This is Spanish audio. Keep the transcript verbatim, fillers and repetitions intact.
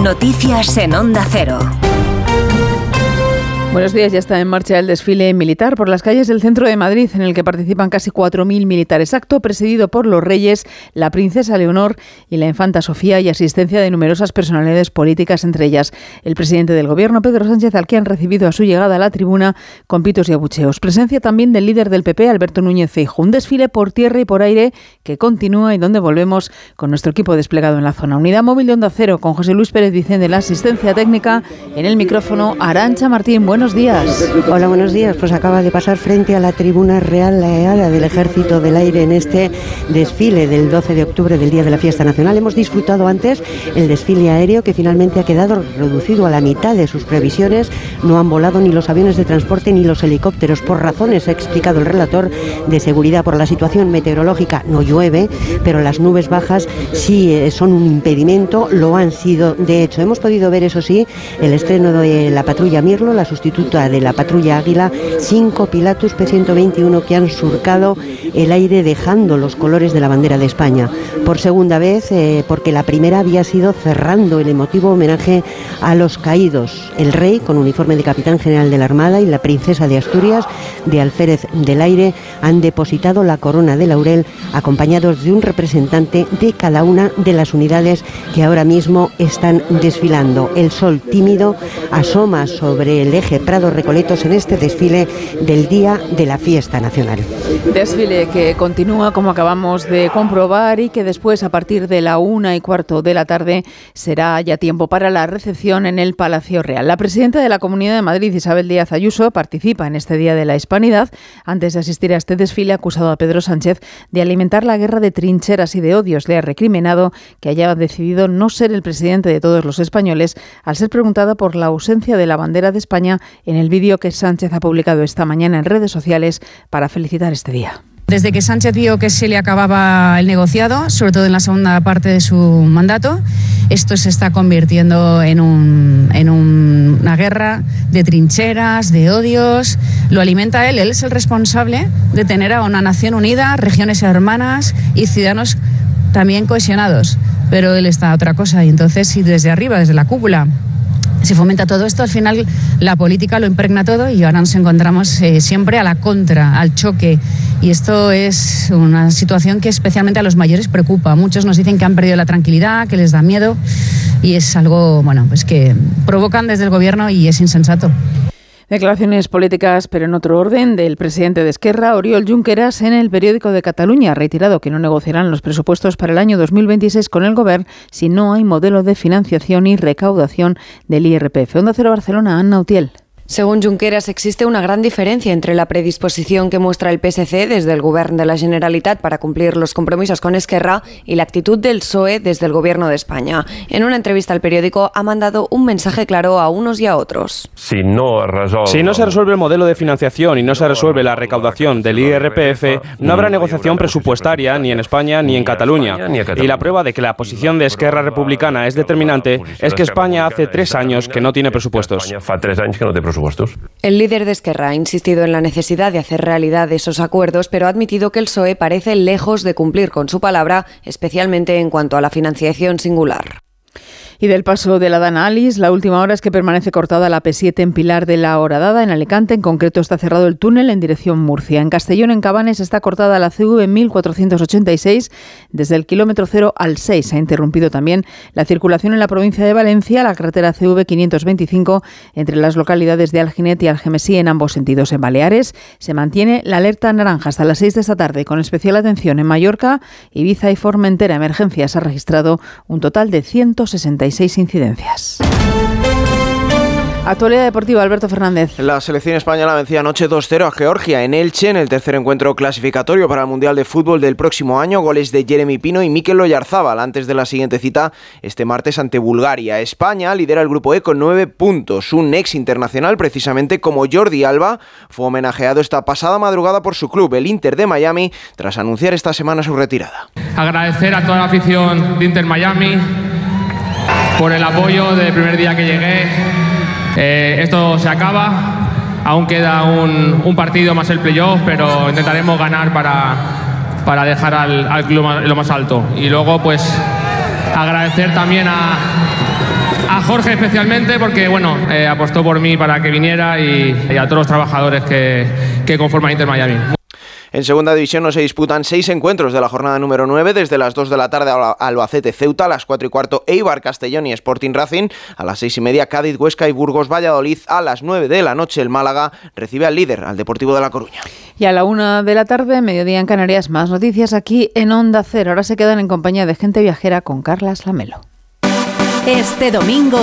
Noticias en Onda Cero. Buenos días, ya está en marcha el desfile militar por las calles del centro de Madrid, en el que participan casi cuatro mil militares. Acto presidido por los reyes, la princesa Leonor y la infanta Sofía, y asistencia de numerosas personalidades políticas, entre ellas el presidente del gobierno, Pedro Sánchez, al que han recibido a su llegada a la tribuna con pitos y abucheos. Presencia también del líder del P P, Alberto Núñez Feijóo. Un desfile por tierra y por aire que continúa y donde volvemos con nuestro equipo desplegado en la zona. Unidad móvil de Onda Cero, con José Luis Pérez Vicente de la asistencia técnica, en el micrófono Arantxa Martín. Buenos días. Hola, buenos días. Pues acaba de pasar frente a la tribuna real la EADA del Ejército del Aire en este desfile del doce de octubre, del Día de la Fiesta Nacional. Hemos disfrutado antes el desfile aéreo, que finalmente ha quedado reducido a la mitad de sus previsiones. No han volado ni los aviones de transporte ni los helicópteros por razones, ha explicado el relator, de seguridad. Por la situación meteorológica no llueve, pero las nubes bajas sí eh, son un impedimento, lo han sido. De hecho, hemos podido ver, eso sí, el estreno de la patrulla Mirlo, la sustitución de la patrulla Águila, cinco Pilatus P ciento veintiuno que han surcado el aire dejando los colores de la bandera de España. Por segunda vez, eh, porque la primera había sido cerrando el emotivo homenaje a los caídos. El rey, con uniforme de capitán general de la Armada, y la princesa de Asturias, de Alférez del Aire, han depositado la corona de laurel, acompañados de un representante de cada una de las unidades que ahora mismo están desfilando. El sol tímido asoma sobre el eje Prado Recoletos en este desfile del Día de la Fiesta Nacional. Desfile que continúa, como acabamos de comprobar, y que después, a partir de la una y cuarto de la tarde, será ya tiempo para la recepción en el Palacio Real. La presidenta de la Comunidad de Madrid, Isabel Díaz Ayuso, participa en este Día de la Hispanidad. Antes de asistir a este desfile, ha acusado a Pedro Sánchez de alimentar la guerra de trincheras y de odios. Le ha recriminado que haya decidido no ser el presidente de todos los españoles, al ser preguntada por la ausencia de la bandera de España en el vídeo que Sánchez ha publicado esta mañana en redes sociales para felicitar este día. Desde que Sánchez vio que se le acababa el negociado, sobre todo en la segunda parte de su mandato, esto se está convirtiendo en, un, en un, una guerra de trincheras, de odios. Lo alimenta él, él es el responsable de tener a una nación unida, regiones hermanas y ciudadanos también cohesionados. Pero él está a otra cosa, y entonces, si desde arriba, desde la cúpula, se fomenta todo esto, al final la política lo impregna todo, y ahora nos encontramos eh, siempre a la contra, al choque. Y esto es una situación que especialmente a los mayores preocupa. Muchos nos dicen que han perdido la tranquilidad, que les da miedo, y es algo, bueno, pues que provocan desde el gobierno y es insensato. Declaraciones políticas, pero en otro orden, del presidente de Esquerra, Oriol Junqueras, en el Periódico de Cataluña. Ha reiterado que no negociarán los presupuestos para el año dos mil veintiséis con el Govern si no hay modelo de financiación y recaudación del I R P F. Onda Cero Barcelona, Anna Utiel. Según Junqueras, existe una gran diferencia entre la predisposición que muestra el P S C desde el Govern de la Generalitat para cumplir los compromisos con Esquerra y la actitud del P S O E desde el Gobierno de España. En una entrevista al periódico ha mandado un mensaje claro a unos y a otros. Si no, si no se resuelve el modelo de financiación y no se resuelve la recaudación del I R P F, no habrá negociación presupuestaria ni en España ni en Cataluña. Y la prueba de que la posición de Esquerra Republicana es determinante es que España hace tres años que no tiene presupuestos. El líder de Esquerra ha insistido en la necesidad de hacer realidad esos acuerdos, pero ha admitido que el P S O E parece lejos de cumplir con su palabra, especialmente en cuanto a la financiación singular. Y del paso de la Dana Alice, la última hora es que permanece cortada la P siete en Pilar de la Horadada, en Alicante. En concreto, está cerrado el túnel en dirección Murcia. En Castellón, en Cabanes, está cortada la C V mil cuatrocientos ochenta y seis desde el kilómetro cero al seis. Se ha interrumpido también la circulación en la provincia de Valencia, la carretera C V quinientos veinticinco, entre las localidades de Alginet y Algemesí, en ambos sentidos. En Baleares se mantiene la alerta naranja hasta las seis de esta tarde, con especial atención en Mallorca, Ibiza y Formentera. Emergencias ha registrado un total de ciento sesenta y seis incidencias. Actualidad deportiva, Alberto Fernández. La selección española vencía anoche dos cero a Georgia en Elche en el tercer encuentro clasificatorio para el Mundial de Fútbol del próximo año. Goles de Jeremy Pino y Mikel Oyarzábal antes de la siguiente cita este martes ante Bulgaria. España lidera el grupo E con nueve puntos. Un ex internacional, precisamente como Jordi Alba, fue homenajeado esta pasada madrugada por su club, el Inter de Miami, tras anunciar esta semana su retirada. Agradecer a toda la afición de Inter Miami por el apoyo desde el primer día que llegué. Eh, esto se acaba, aún queda un, un partido más el playoff, pero intentaremos ganar para, para dejar al, al club en lo más alto. Y luego, pues, agradecer también a, a Jorge especialmente porque bueno, eh, apostó por mí para que viniera y, y a todos los trabajadores que, que conforman Inter Miami. En segunda división no se disputan seis encuentros de la jornada número nueve, desde las dos de la tarde Albacete Ceuta, a las cuatro y cuarto Eibar Castellón y Sporting Racing, a las seis y media Cádiz Huesca y Burgos Valladolid, a las nueve de la noche el Málaga recibe al líder, al Deportivo de La Coruña. Y a la una de la tarde, mediodía en Canarias, más noticias aquí en Onda Cero. Ahora se quedan en compañía de Gente Viajera con Carlas Lamelo. Este domingo